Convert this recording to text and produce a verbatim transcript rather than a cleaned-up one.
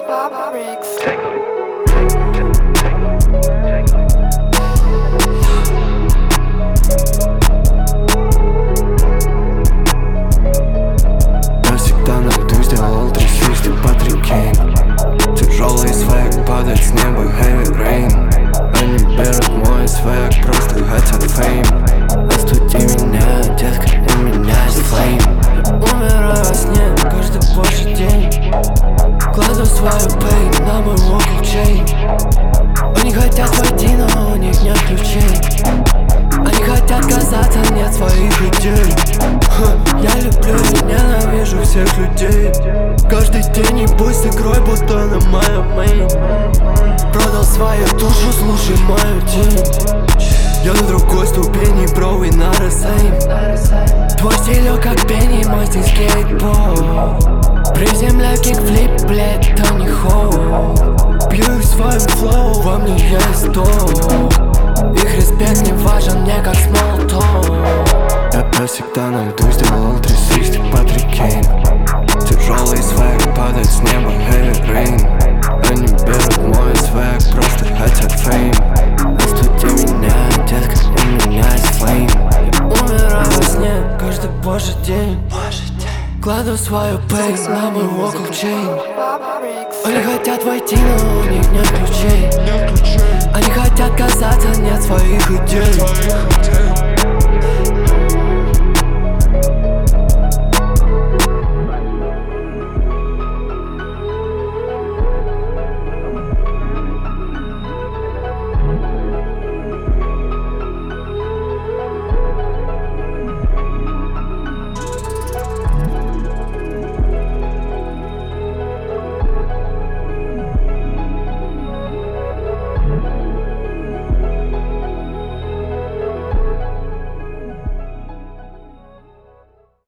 Я всегда найду, сделал три шести Патрик. Тяжелый свек падает с неба, heavy rain. Они берут мой свек, просто хотят фейм. Остуди меня, детка, и меня есть флейм. Умираю во сне каждый божий день. Кладу свою пейн на мой walk chain. Они хотят войти, но у них нет ключей. Они хотят казаться, нет своих идей. Ха, я люблю и ненавижу всех людей. Каждый день ебусь игрой, будто на моя мейн. Продал свою душу, слушай мою тень. Я на другой ступени, бро, we not the same. Твой стилек как пенни, мой стиль скейтборд. Приземляю кикфлип, блядь, это не хоу. Пью их своим флоу, во мне есть то. Их респект не важен мне как small talk. Я, я всегда найду, сделал три шести Патрик. Тяжелый свек падает с неба, heavy rain. Они берут мой свек, просто хотят фейм. Остуди меня, детка, и меня есть флейм. Я умираю во сне каждый божий день. Кладу свою пейн на мой walk chain. Они хотят войти, но у них нет ключей. Они хотят казаться, нет своих идей.